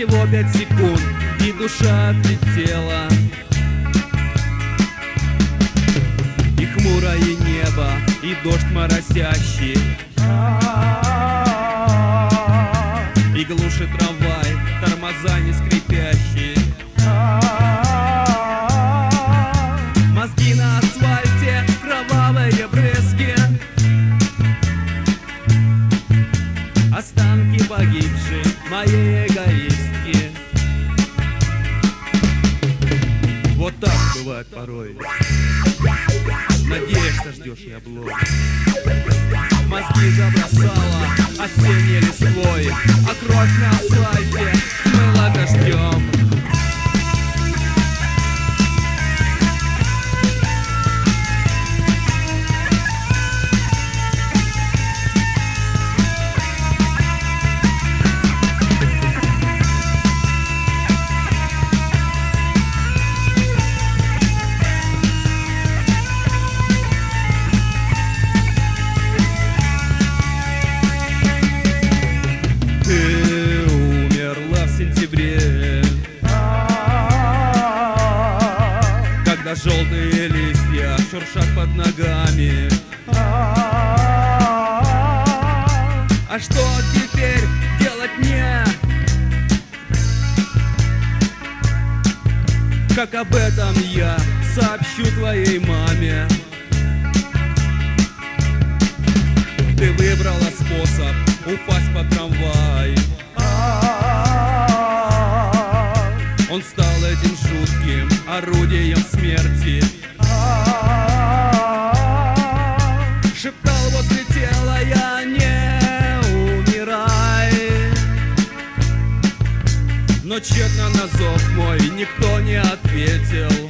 Всего 5 секунд, и душа отлетела. И хмурое небо, и дождь моросящий, и глушит трамвай, тормоза не скрипящие. Мозги на асфальте, кровавые брызги, останки погибшей моей эгоистки. Вот так бывает порой. Надеешься, ждешь и облом. Мозги забросала осенней листвой, а кровь на асфальте смыла дождем. Когда желтые листья шуршат под ногами. А что теперь делать мне? Как об этом я сообщу твоей маме? Ты выбрала способ упасть под трамвай. Он стал этим жутким орудием смерти. Шептал возле тела: я не умирай. Но тщетно на зов мой никто не ответил.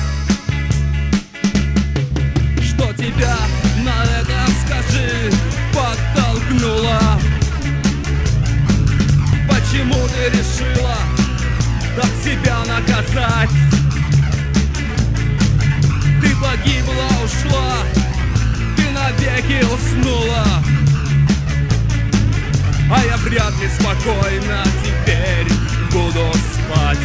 Что тебя на это, скажи, подтолкнуло? Почему ты решила так себя наказать? Ты погибла, ушла, ты навеки уснула, а я вряд ли спокойно теперь буду спать.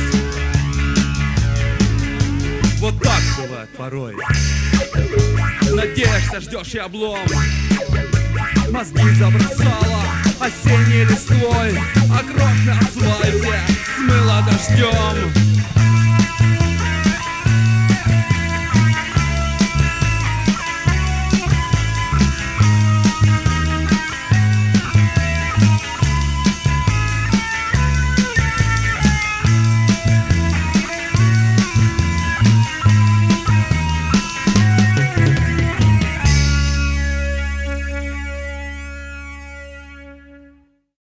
Вот так бывает порой. Надеешься, ждешь и облом. Мозги забросала осенней листвой, а кровь на асфальте смыла дождем.